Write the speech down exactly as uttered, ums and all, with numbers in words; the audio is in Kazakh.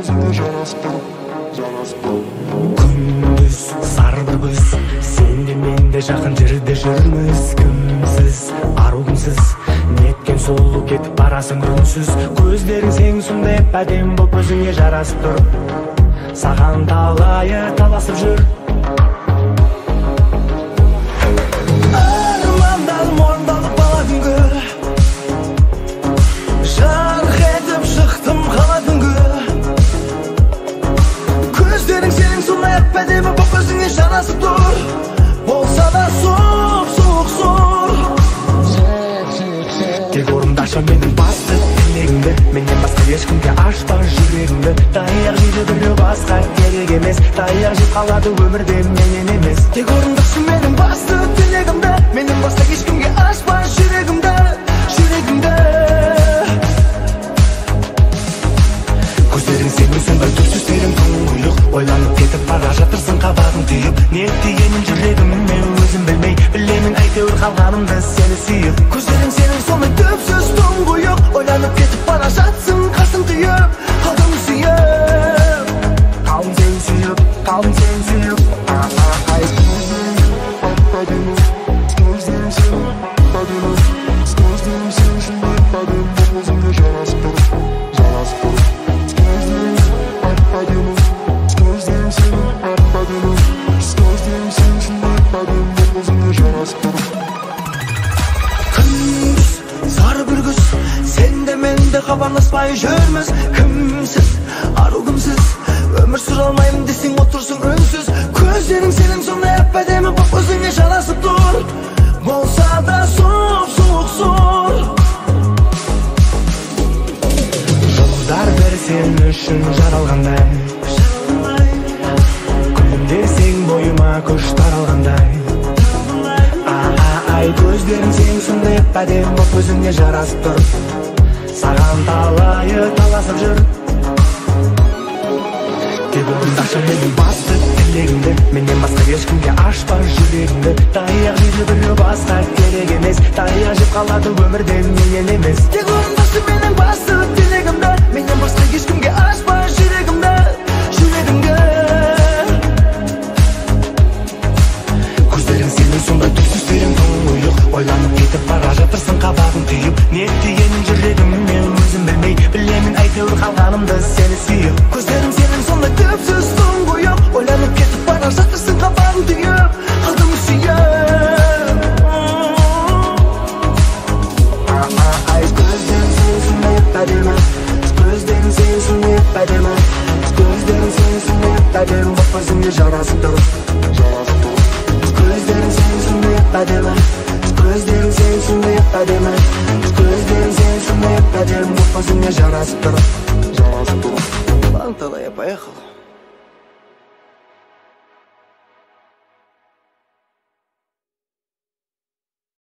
Күндүз сары бір күз, сенде менде жақын жерде жүрміз. Кімсіз, арулымсыз, неткен сұлу кетіп барасың үнсіз. Көздерің сен сондай әдем боп өзіңе жарасып тұр. Саған талайы таласып жүр. Армандалым орындалып бала күнгі, жарқ етіп шықтым қала түнгі. Көздерің сенің сондай әдемі боп өзіңе жарасып тұр. Болса да соқ, соқ, соқ. Тек орындашы менің басты тілегімді, менен басқа ешкімге ашпа жүрегімді. Таяқ жейді біреу басқа керек емес, таяқ жеп қалады өмірде менен емес. Тек орындашы менің басты тілегімді, менен басқа ешкімге ашпа жүрегімді, жүрегімді. Көздерің сенің сондай түпсіздерің тұңғиық, ойланып кетіп бара жатырсың қабағың түйіп. Не дегенін жүрегіме өзім білмей, білемін әйтеуір қалғанымды сені сүйіп. Көздерің сенің сондай түпсіз тұңғиық, ойланып кетіп бара жатсың қасың түйіп, қалдым сүйіп. Қалдым сен сүйіп, қалдым сен сүйіп. Хабарласпай жүрміз, кімсіз, арулымсыз, өмір сүре алмаймын десең отырсың үнсіз. Көздерің сенің сондай әдемі боп өзіңе жарасып тұр. Болса да соқ, соқ, соқ. Жұлдыздар бір сен үшін жаралғандай, күлімдесең бойыма күш таралғандай. Ай, көздерің сенің сондай әдемі боп өзіңе жарасып тұр. Саған талайы таласып жүр. Тек орындашы менің басты тілегімді, менен басқа ешкімге ашпа жүрегімді. Таяқ жейді біреу басқа керек емес, таяқ жеп қалады өмірде менен емес. Тек орындашы менің басты тілегімді, менен басқа ешкімге ашпа жүрегімді, жүрегімді. Көздерің сенің сондай түпсіздерің тұңғиық, ойланып кетіп бара жатырсың қабағың түйіп. Не дегенін жүрегіме өзім білмей, білемін әйтеуір қалғанымды сені сүйіп. Көздерің сенің сондай түпсіз тұңғиық, ойланып кетіп бара жатырсың қабағың түйіп, қалдым сүйіп. Көздерің сенің сондай әдемі, көздерің сенің сондай әдемі, көздерің сенің сондай әдемі боп өзіңе жарасып тұр. Көздерің сенің сондай әдемі, көздерің сенің сондай әдемі, көздерің сенің сондай әдемі боп өзіңе жарасып тұр. Ладно, тогда я поехал.